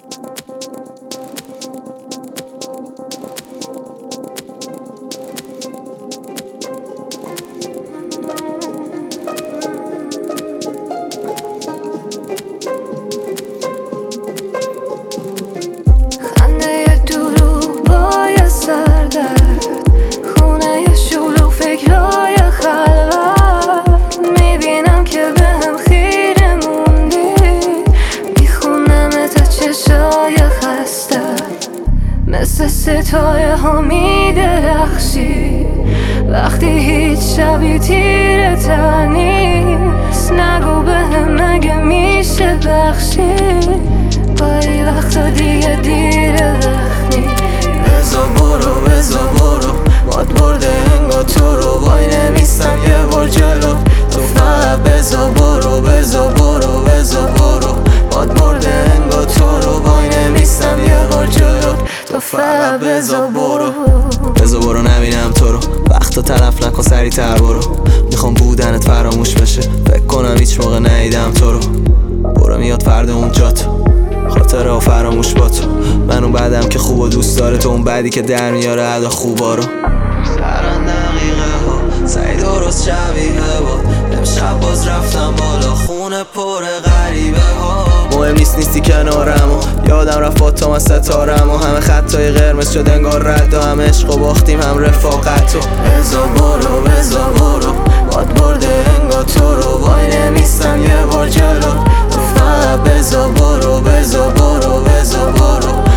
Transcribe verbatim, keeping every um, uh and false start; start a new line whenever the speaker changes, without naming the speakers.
مثل ستاره ها می درخشی وقتی هیچ شبی تیره تر نیست. نگو بهم مگه میشه بخشی با ای وقتا دیگه دیره وقتی.
بزا برو بزا برو باد برده انگار تو رو وای نمیستم یه بار جلو. تو فقط بزا برو بزا برو بزا برو باد برده انگار تو رو وای نمیستم یه بار جلو. تو فقط بزا برو بزا برو نبینم تو رو. وقتا تلف نکن سریع تر برو. میخوام بودنت فراموش بشه فکر کنم هیچ موقع ندیدم تو رو. برو میاد فردا اونجا تو خاطره و فراموش با تو. من اون بعدم که خوب و دوست داره تو اون بعدی که در میاره ادا خوبا رو. سرن دقیقه ها سعی درست شبیه با امشب باز رفتم بالا خونه پر غریبه ها. مهم نیست نیستی کنارم و یادم رفت با تو من ستارم و همه خطای قرمز شد انگار رد و هم عشق و باختیم هم رفاقت و بزا برو بزا برو باد برده انگار تو رو وای نمیستم یه بار جلو. تو فقط بزا برو بزا برو بزا برو